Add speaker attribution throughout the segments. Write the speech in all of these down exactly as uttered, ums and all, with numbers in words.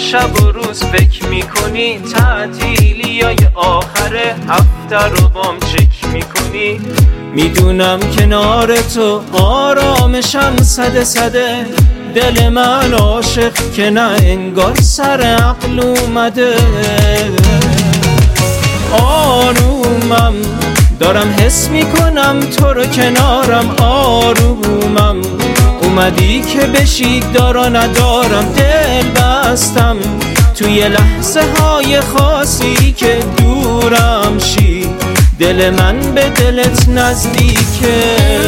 Speaker 1: شب و روز فکر میکنی، تعطیلی های آخر هفته رو بام چک میکنی. میدونم کنار تو آرامشم صده صده، دل من عاشق که نه انگار سر عقل اومده. آرومم دارم حس میکنم تو رو کنارم، آرومم اومدی که بشی دارا ندارم. دل بستم توی لحظه های خاصی که دورم شی، دل من به دلت نزدیکه.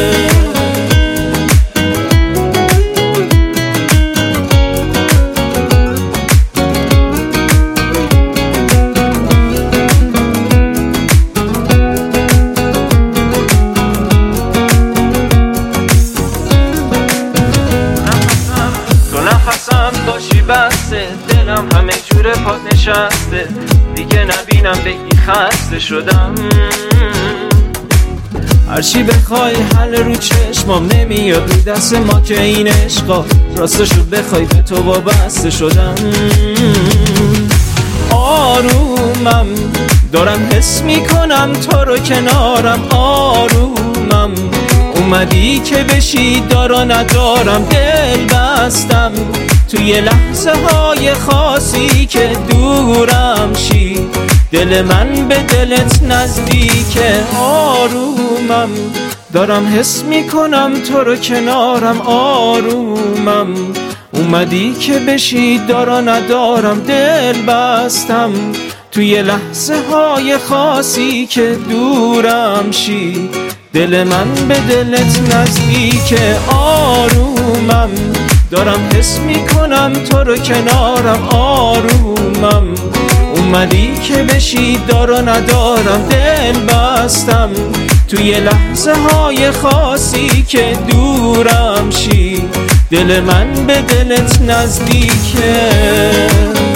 Speaker 1: نفسم باشی بسته، دلم همه جوره پات نشسته، دیگه نبینم بگی خسته شدم. هرچی بخوای حل رو چشمام نمیاد، رو دست ما که این عشقا راستشو بخوای به تو وابسته شدم. آرومم دارم حس میکنم تو رو کنارم، آرومم اومدی که بشی دارا ندارم. دل بستم توی لحظه های خاصی که دورم شی، دل من به دلت نزدیکه. آرومم دارم حس میکنم تو رو کنارم، آرومم اومدی که بشی دارا ندارم. دل بستم توی لحظه های خاصی که دورم شی، دل من به دلت نزدیکه. آرومم دارم حس میکنم تو رو کنارم، آرومم اومدی که بشی دارا ندارم. دل بستم توی لحظه های خاصی که دورم شی، دل من به دلت نزدیکه.